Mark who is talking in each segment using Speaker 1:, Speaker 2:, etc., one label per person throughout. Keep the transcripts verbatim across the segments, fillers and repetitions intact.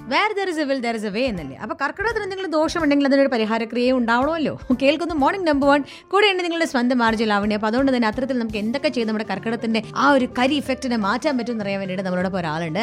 Speaker 1: Where there is a will there is a way എന്നല്ലേ. അപ്പൊ കർക്കിടകത്തിന് എന്തെങ്കിലും ദോഷമുണ്ടെങ്കിൽ അതിനൊരു പരിഹാരക്രിയ ഉണ്ടാവണമല്ലോ. കേൾക്കുന്നു മോർണിംഗ് നമ്പർ വൺ കൂടെയുണ്ട് നിങ്ങളുടെ സ്വന്തം മാർജിൽ ലാവണ്യ. അപ്പൊ അതുകൊണ്ട് തന്നെ അത്തരത്തിൽ നമുക്ക് എന്തൊക്കെ ചെയ്ത് നമ്മുടെ കർക്കിടകത്തിന്റെ ആ ഒരു കരി ഇഫക്റ്റിനെ മാറ്റാൻ പറ്റും അറിയാൻ വേണ്ടിയിട്ട് നമ്മളോടൊപ്പം ഒരാളുണ്ട്.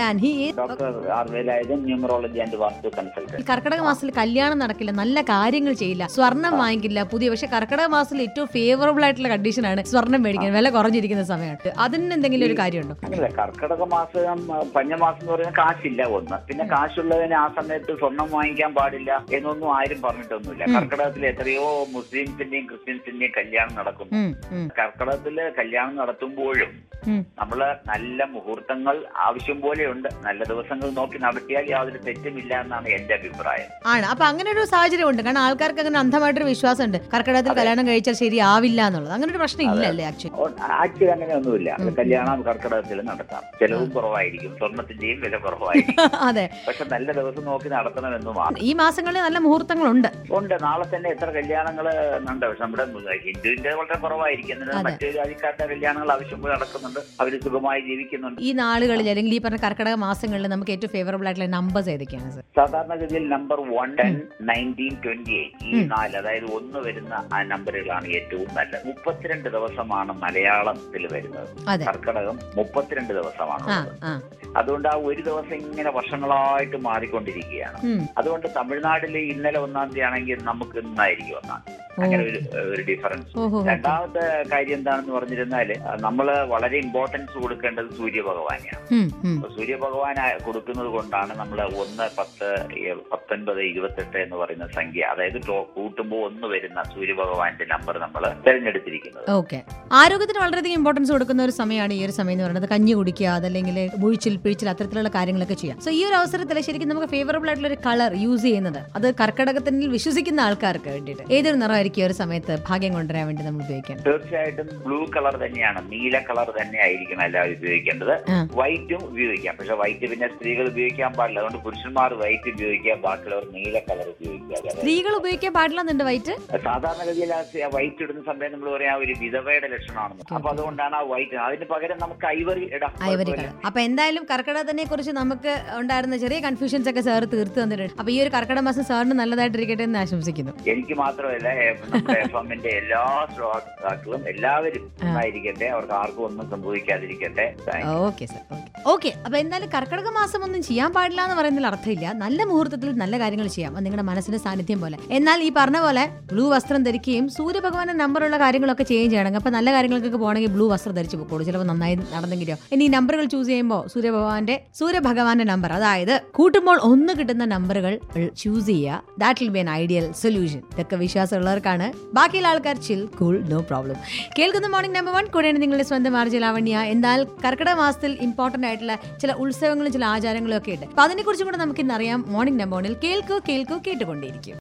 Speaker 1: കർക്കിടക മാസത്തിൽ കല്യാണം നടക്കില്ല, നല്ല കാര്യങ്ങൾ ചെയ്യില്ല, സ്വർണം വാങ്ങിക്കില്ല പുതിയ. പക്ഷെ കർക്കിടക മാസത്തിൽ ഏറ്റവും ഫേവറബിൾ ആയിട്ടുള്ള കണ്ടീഷനാണ് സ്വർണം മേടിക്കാൻ, വില കുറഞ്ഞിരിക്കുന്ന സമയത്ത്. അതിന് എന്തെങ്കിലും ഒരു കാര്യമുണ്ടോ?
Speaker 2: കർക്കിടക മാസം പഞ്ഞമാസം എന്ന് പറയുന്നത് കാശില്ല ഒന്ന്, പിന്നെ കാശുള്ളതിന് ആ സമയത്ത് സ്വർണം വാങ്ങിക്കാൻ പാടില്ല എന്നൊന്നും ആരും പറഞ്ഞിട്ടൊന്നുമില്ല. കർക്കിടകത്തിൽ എത്രയോ മുസ്ലിംസിന്റെയും ക്രിസ്ത്യൻസിന്റെയും കല്യാണം നടക്കുന്നു. കർക്കിടകത്തില് കല്യാണം നടത്തുമ്പോഴും നമ്മള് നല്ല മുഹൂർത്തങ്ങൾ ആവശ്യം പോലെയുണ്ട്. നല്ല ദിവസങ്ങൾ നോക്കി നടത്തിയാൽ യാതൊരു തെറ്റുമില്ല എന്നാണ് എന്റെ അഭിപ്രായം.
Speaker 1: ആണ്. അപ്പൊ അങ്ങനെ ഒരു സാഹചര്യം ഉണ്ട്. കാരണം ആൾക്കാർക്ക് അങ്ങനെ അന്ധമായിട്ടൊരു വിശ്വാസം ഉണ്ട്, കർക്കിടകത്തിൽ കല്യാണം കഴിച്ചാൽ ശരിയാവില്ല എന്നുള്ളത്. അങ്ങനെ ഒരു പ്രശ്നം ഇല്ലല്ലേ? ആക്ച്വലി
Speaker 2: ആക്ച്വലി അങ്ങനെയൊന്നുമില്ല. കല്യാണം കർക്കിടകത്തിൽ നടത്താം, ചെലവും കുറവായിരിക്കും, സ്വർണത്തിന്റെയും വില കുറവായിരിക്കും.
Speaker 1: അതെ,
Speaker 2: പക്ഷെ നല്ല ദിവസം നോക്കി നടത്തണമെന്നുമാണ്.
Speaker 1: ഈ മാസങ്ങളിൽ നല്ല മുഹൂർത്തങ്ങളുണ്ട്.
Speaker 2: ഉണ്ട്. നാളെ തന്നെ എത്ര കല്യാണങ്ങൾ ഉണ്ട്. പക്ഷെ നമ്മുടെ ഹിന്ദുവിന്റെ വളരെ കുറവായിരിക്കും. മറ്റു ജാതിക്കാരുടെ കല്യാണങ്ങൾ ആവശ്യം പോലെ നടക്കുന്നുണ്ട്, അവര് സുഖമായി ജീവിക്കുന്നുണ്ട്.
Speaker 1: ഈ നാളുകളിൽ അല്ലെങ്കിൽ ഈ പറഞ്ഞ കർക്കിടക മാസങ്ങളിൽ നമുക്ക് ഏറ്റവും ഫേവറബിൾ ആയിട്ടുള്ള നമ്പേഴ്സ് ഏതൊക്കെയാണ് സർ?
Speaker 2: സാധാരണഗതിയിൽ number one, ten, nineteen, twenty eight ഈ നാല്, അതായത് ഒന്ന് വരുന്ന ആ നമ്പറുകളാണ് ഏറ്റവും നല്ലത്. മുപ്പത്തിരണ്ട് ദിവസമാണ് മലയാളത്തിൽ വരുന്നത്. കർക്കിടകം മുപ്പത്തിരണ്ട് ദിവസമാണ്. അതുകൊണ്ട് ആ ഒരു ദിവസം ഇങ്ങനെ വർഷങ്ങളായിട്ട് മാറിക്കൊണ്ടിരിക്കുകയാണ്. അതുകൊണ്ട് തമിഴ്നാട്ടിൽ ഇന്നലെ ഒന്നാം തീയതി ആണെങ്കിൽ നമുക്ക് ഇന്നായിരിക്കും ഒന്നാം തീയതി. അങ്ങനെ ഒരു ഒരു ഡിഫറൻസ്. രണ്ടാമത്തെ കാര്യം എന്താണെന്ന് പറഞ്ഞിരുന്നാല് നമ്മള് വളരെ ഇമ്പോർട്ടൻസ് കൊടുക്കേണ്ടത് സൂര്യഭഗവാനെയാണ്. സൂര്യഭഗവാൻ കൊടുക്കുന്നത് കൊണ്ടാണ് നമ്മൾ ഒന്ന്, പത്ത്, പത്തൊൻപത്, ഇരുപത്തെട്ട് എന്ന് പറയുന്ന സംഖ്യ, അതായത് കൂട്ടുമ്പോൾ ഒന്ന് വരുന്ന സൂര്യഭഗവാന്റെ നമ്പർ നമ്മൾ തിരഞ്ഞെടുത്തിരിക്കുന്നത്.
Speaker 1: ഓക്കെ. ആരോഗ്യത്തിന് വളരെയധികം ഇമ്പോർട്ടൻസ് കൊടുക്കുന്ന ഒരു സമയമാണ് ഈ ഒരു സമയം എന്ന് പറയുന്നത്. കഞ്ഞി കുടിക്കുക, അതല്ലെങ്കിൽ മുഴിച്ചിൽ പിഴിച്ചിൽ അത്തരത്തിലുള്ള കാര്യങ്ങളൊക്കെ ചെയ്യാം. സോ ഈ ഒരു അവസരത്തിൽ ശരിക്കും നമുക്ക് ഫേവറബിൾ ആയിട്ടുള്ള ഒരു കളർ യൂസ് ചെയ്യുന്നത്, അത് കർക്കിടകത്തിൽ വിശ്വസിക്കുന്ന ആൾക്കാർക്ക് വേണ്ടിയിട്ട് ഏതൊരു നിറമായിരിക്കും ഒരു സമയത്ത് ഭാഗ്യം കൊണ്ടുവരാൻ വേണ്ടി നമ്മൾ ഉപയോഗിക്കണം?
Speaker 2: തീർച്ചയായിട്ടും ബ്ലൂ കളർ തന്നെയാണ്, നീല കളർ തന്നെ ആയിരിക്കും എല്ലാവരും ഉപയോഗിക്കേണ്ടത്. വൈറ്റും ഉപയോഗിക്കാം, പക്ഷെ വൈറ്റ് പിന്നെ സ്ത്രീകൾ ഉപയോഗിക്കാൻ പാടില്ല. അതുകൊണ്ട് പുരുഷന്മാർ വൈറ്റ് ഉപയോഗിക്കുക, ബാക്കിയുള്ളവർ നീല കളർ ഉപയോഗിക്കുക.
Speaker 1: സ്ത്രീകൾ ഉപയോഗിക്കാൻ പാടില്ലെന്നുണ്ട് വൈറ്റ്.
Speaker 2: സാധാരണഗതിയിൽ വൈറ്റ് ഇടുന്ന സമയം നമ്മൾ പറയാം ഒരു വിധവയുടെ ലക്ഷണമാണെന്ന്. അപ്പൊ അതുകൊണ്ടാണ് ആ വൈറ്റ്. അതിന് പകരം നമുക്ക് ഐവറി ഇടാം.
Speaker 1: Ivory colour. അപ്പൊ എന്തായാലും കർക്കിടകത്തിനെ കുറിച്ച് നമുക്ക് ഉണ്ടായിരുന്ന ചെറിയ കൺഫ്യൂഷൻസ് ഒക്കെ സാർ തീർത്ത് തന്നിട്ടുണ്ട്. അപ്പൊ ഈ ഒരു കർക്കിടക മാസം സാറിന് നല്ലതായിട്ടിരിക്കട്ടെ എന്ന് ആശംസിക്കുന്നു.
Speaker 2: എനിക്ക് മാത്രമല്ല, നമ്മുടെ എഫ് എമ്മിന്റെ എല്ലാ ശ്രോതാക്കളും എല്ലാവരും നന്നായിരിക്കട്ടെ, അവർക്ക് ആർക്കും ഒന്നും സംഭവിക്കാതിരിക്കട്ടെ.
Speaker 1: Okay sir. ഓക്കെ. അപ്പൊ എന്തായാലും കർക്കിടക മാസം ഒന്നും ചെയ്യാൻ പാടില്ല എന്ന് പറയുന്നതിൽ അർത്ഥമില്ല. നല്ല മുഹൂർത്തത്തിൽ നല്ല കാര്യങ്ങൾ ചെയ്യാം, നിങ്ങളുടെ മനസ്സിന്റെ സാന്നിധ്യം പോലെ. എന്നാൽ ഈ പറഞ്ഞ പോലെ ബ്ലൂ വസ്ത്രം ധരിക്കുകയും സൂര്യഭഗവാന്റെ നമ്പറുള്ള കാര്യങ്ങളൊക്കെ ചെയ്യുകയും ചെയ്യണം. അപ്പൊ നല്ല കാര്യങ്ങൾക്കൊക്കെ പോകണമെങ്കിൽ ബ്ലൂ വസ്ത്രം ധരിച്ചു പോകൂ, ചിലപ്പോൾ നന്നായി നടന്നെങ്കിലോ. ഇനി ഈ നമ്പറുകൾ ചൂസ് ചെയ്യുമ്പോൾ സൂര്യഭഗവാന്റെ സൂര്യഭഗവാന്റെ നമ്പർ, അതായത് കൂട്ടുമ്പോൾ ഒന്ന് കിട്ടുന്ന നമ്പറുകൾ ചൂസ് ചെയ്യുക. That will be an ideal solution. ഇതൊക്കെ വിശ്വാസമുള്ളവർക്കാണ്. ബാക്കിയുള്ള ആൾക്കാർ ചിൽ, കൂൾ, നോ പ്രോബ്ലം. കേൾക്കുന്ന മോർണിംഗ് നമ്പർ വൺ കൂടെയാണ് നിങ്ങളുടെ സ്വന്തം മാർജിൽ ലാവണ്യ. എന്നാൽ കർക്കിടക മാസത്തിൽ ഇമ്പോർട്ടന്റ് ആയിട്ടുള്ള ചില ഉത്സവങ്ങളും ചില ആചാരങ്ങളും ഒക്കെ ഉണ്ട്. അപ്പൊ അതിനെ കുറിച്ചും കൂടെ നമുക്ക് ഇന്നറിയാം മോർണിംഗ് നമ്പർ വണ്ണിൽ. കേൾക്കൂ കേൾക്കൂ കേട്ടുകൊണ്ടേയിരിക്കും.